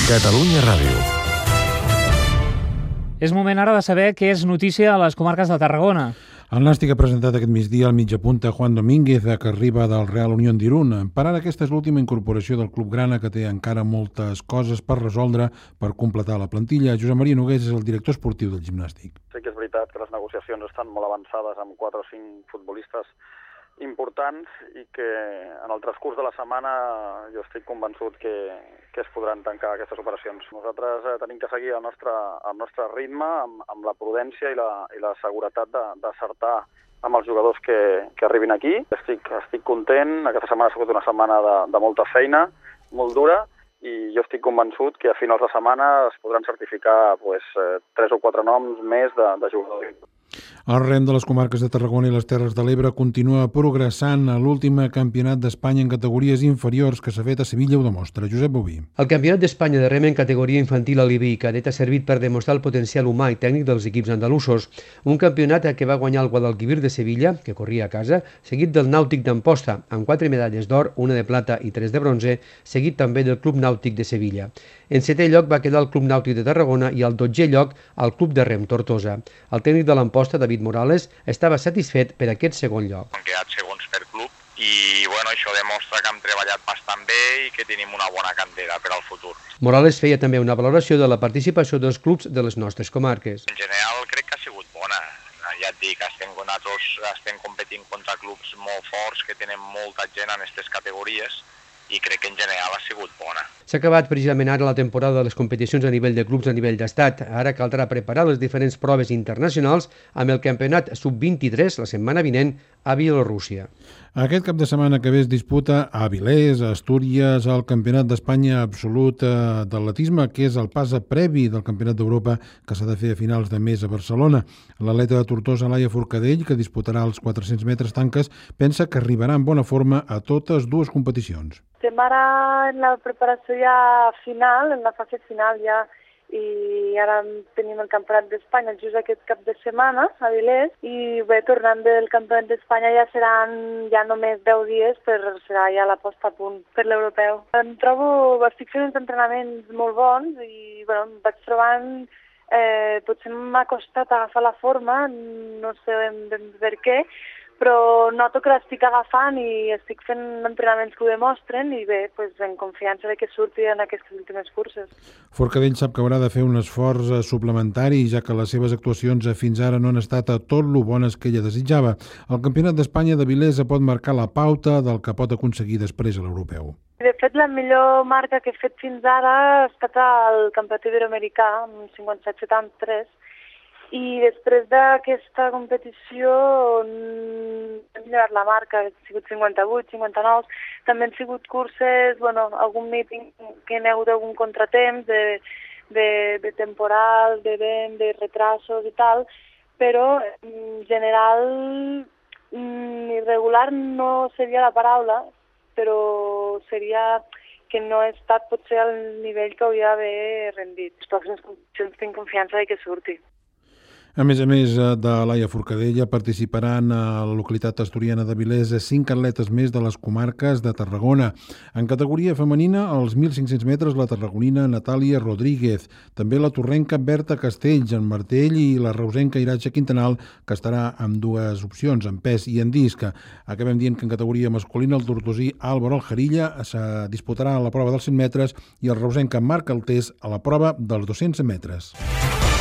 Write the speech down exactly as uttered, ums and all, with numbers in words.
Catalunya Ràdio. És moment ara de saber què és notícia a les comarques de Tarragona. El Nàstic ha presentat aquest migdia al mitjapunta Juan Domínguez, que arriba del Real Unión d'Irún. Per ara, aquesta és l'última incorporació del club grana, que té encara moltes coses per resoldre per completar la plantilla. Josep Maria Nogués és el director esportiu del gimnàstic. Sí que és veritat que les negociacions estan molt avançades amb quatre o cinc futbolistes importants i que en el transcurs de la setmana jo estic convençut que, que es podran tancar aquestes operacions. Nosaltres eh, tenim que seguir el nostre, el nostre ritme amb, amb la prudència i la, i la seguretat d'acertar amb els jugadors que, que arribin aquí. Estic, estic content, aquesta setmana ha sigut una setmana de, de molta feina, molt dura, i jo estic convençut que a finals de setmana es podran certificar pues, eh, tres o quatre noms més de, de jugadors. El rem de les comarques de Tarragona i les Terres de l'Ebre continua progressant. A l'últim campionat d'Espanya en categories inferiors que s'ha fet a Sevilla ho demostra. Josep Boví. El campionat d'Espanya de rem en categoria infantil a l'I B I cadet ha servit per demostrar el potencial humà i tècnic dels equips andalusos. Un campionat que va guanyar el Guadalquivir de Sevilla, que corria a casa, seguit del Nàutic d'Amposta, amb quatre medalles d'or, una de plata i tres de bronze, seguit també del Club Nàutic de Sevilla. En setè lloc va quedar el Club Nàutic de Tarragona i al dotzè lloc el Club de Rem Tortosa. El tècnic de l'Amposta, David Morales, estava satisfet per aquest segon lloc. Han quedat segons per club i bueno, això demostra que hem treballat bastant bé i que tenim una bona cantera per al futur. Morales feia també una valoració de la participació dels clubs de les nostres comarques. En general crec que ha sigut bona. Ja et dic, estem, nosaltres estem competint contra clubs molt forts que tenen molta gent en aquestes categories i crec que en general ha sigut bona. S'ha acabat precisament ara la temporada de les competicions a nivell de clubs a nivell d'estat. Ara caldrà preparar les diferents proves internacionals amb el campionat sub vint-i-tres la setmana vinent a Bielorússia. Aquest cap de setmana que ve es disputa a Avilés, a Astúries, el Campionat d'Espanya absolut d'atletisme, que és el pas previ del Campionat d'Europa que s'ha de fer a finals de mes a Barcelona. L'atleta de Tortosa, Laia Forcadell, que disputarà els quatre-cents metres tanques, pensa que arribarà en bona forma a totes dues competicions. Estem ara en la preparació ja final, en la fase final ja, i ara tenim el Campionat d'Espanya just aquest cap de setmana a Avilés i bé, tornant del Campionat d'Espanya ja seran ja només deu dies, per serà ja la posta a punt per l'europeu. Em trobo, estic fent uns entrenaments molt bons i bueno, em vaig trobant, eh, potser m'ha costat agafar la forma, no sé ben per què, però noto que l'estic agafant i estic fent entrenaments que ho demostren i bé, pues, en confiança de que surti en aquestes últimes curses. Forcadell sap que haurà de fer un esforç suplementari, ja que les seves actuacions fins ara no han estat a tot lo bones que ella desitjava. El Campionat d'Espanya d'Avilés pot marcar la pauta del que pot aconseguir després a l'europeu. De fet, la millor marca que he fet fins ara ha estat el Campionat Iberoamericà, amb cinquanta-set setanta-tres, i després d'aquesta competició hem millorat la marca, ha sigut cinquanta-vuit, cinquanta-nou, també han sigut curses, bueno, algun míting que hi ha hagut algun contratemps de, de, de temporal, de vent, de retrasos i tal, però en general irregular no seria la paraula, però seria que no he estat potser al nivell que hauria d'haver rendit. Les pròximes competicions tinc confiança de que surti. A més a més de Laia Forcadell, participaran a la localitat asturiana d'Avilés cinc atletes més de les comarques de Tarragona. En categoria femenina, als mil cinc-cents metres, la tarragonina Natàlia Rodríguez, també la torrenca Berta Castells en martell i la reusenca Iratxa Quintanal, que estarà amb dues opcions, en pes i en disc. Acabem dient que en categoria masculina el tortosí Álvaro Aljarilla se disputarà a la prova dels cent metres i el reusenca Marc Altés a la prova dels dos-cents metres.